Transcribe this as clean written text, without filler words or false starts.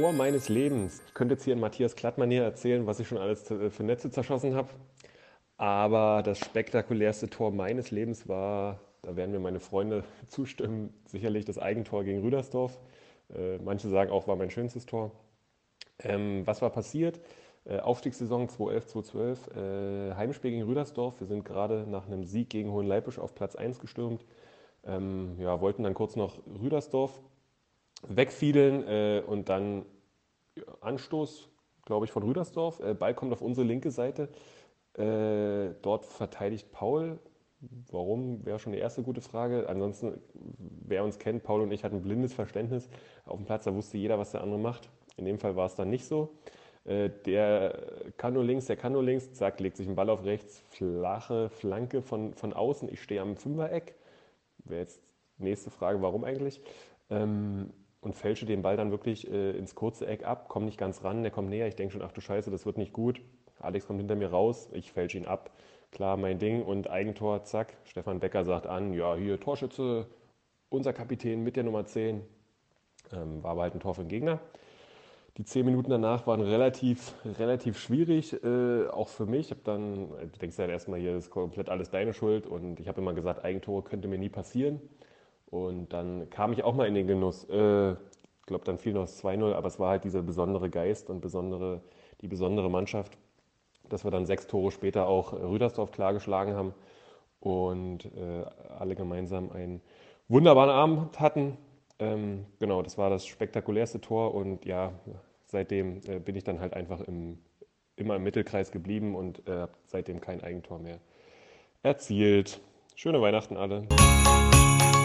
Tor meines Lebens. Ich könnte jetzt hier in Matthias Klatt-Manier erzählen, was ich schon alles für Netze zerschossen habe. Aber das spektakulärste Tor meines Lebens war, da werden mir meine Freunde zustimmen, sicherlich das Eigentor gegen Rüdersdorf. Manche sagen auch, war mein schönstes Tor. Was war passiert? Aufstiegssaison 2011, 2012, Heimspiel gegen Rüdersdorf. Wir sind gerade nach einem Sieg gegen Hohenleipisch auf Platz 1 gestürmt. Ja, wollten dann kurz noch Rüdersdorf wegfiedeln und dann Anstoß, glaube ich, von Rüdersdorf. Ball kommt auf unsere linke Seite. Dort verteidigt Paul. Warum, wäre schon die erste gute Frage. Ansonsten, wer uns kennt, Paul und ich hatten ein blindes Verständnis. Auf dem Platz, da wusste jeder, was der andere macht. In dem Fall war es dann nicht so. Der kann nur links, der kann nur links. Zack, legt sich ein Ball auf rechts. Flache Flanke von außen. Ich stehe am Fünfereck. Wäre jetzt nächste Frage, warum eigentlich? Und fälsche den Ball dann wirklich ins kurze Eck ab, komme nicht ganz ran, der kommt näher, ich denke schon, ach du Scheiße, das wird nicht gut. Alex kommt hinter mir raus, ich fälsche ihn ab, klar, mein Ding und Eigentor, zack. Stefan Becker sagt an, ja, hier Torschütze, unser Kapitän mit der Nummer 10. War aber halt ein Tor für den Gegner. Die 10 Minuten danach waren relativ schwierig, auch für mich. Ich habe dann, du denkst ja erstmal, hier ist komplett alles deine Schuld und ich habe immer gesagt, Eigentore könnte mir nie passieren. Und dann kam ich auch mal in den Genuss. Ich glaube, dann fiel noch das 2-0, aber es war halt dieser besondere Geist und die besondere Mannschaft, dass wir dann 6 Tore später auch Rüdersdorf klar geschlagen haben und alle gemeinsam einen wunderbaren Abend hatten. Genau, das war das spektakulärste Tor und ja, seitdem bin ich dann halt einfach immer im Mittelkreis geblieben und habe seitdem kein Eigentor mehr erzielt. Schöne Weihnachten alle.